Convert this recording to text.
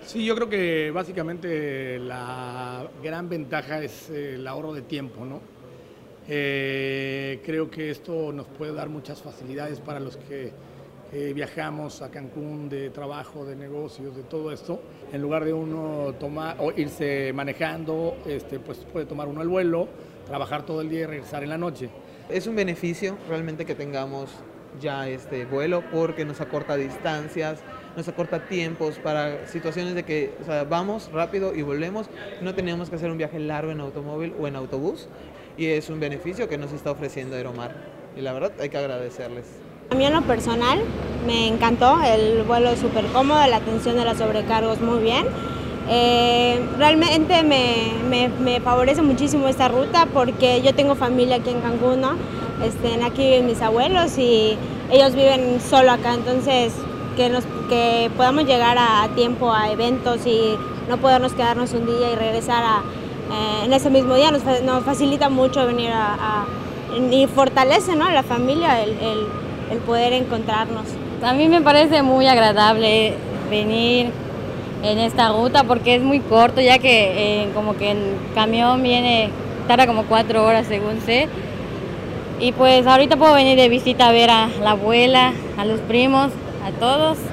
Sí, yo creo que básicamente la gran ventaja es el ahorro de tiempo, ¿no? Creo que esto nos puede dar muchas facilidades para los que viajamos a Cancún de trabajo, de negocios, de todo esto. En lugar de uno tomar o irse manejando, pues puede tomar uno el vuelo, trabajar todo el día y regresar en la noche. Es un beneficio realmente que tengamos ya este vuelo porque nos acorta distancias, nos acorta tiempos para situaciones de que, o sea, vamos rápido y volvemos, no tenemos que hacer un viaje largo en automóvil o en autobús, y es un beneficio que nos está ofreciendo Aeromar y la verdad hay que agradecerles. A mí en lo personal me encantó, el vuelo es súper cómodo, la atención de los sobrecargos muy bien. Realmente me favorece muchísimo esta ruta porque yo tengo familia aquí en Cancún, ¿no? Aquí viven mis abuelos y ellos viven solo acá, entonces que podamos llegar a tiempo a eventos y no podernos quedarnos un día y regresar en ese mismo día nos facilita mucho venir y fortalece, ¿no?, a la familia el poder encontrarnos. A mí me parece muy agradable venir en esta ruta porque es muy corto, ya que como que el camión tarda como 4 horas según sé. Y pues ahorita puedo venir de visita a ver a la abuela, a los primos, a todos.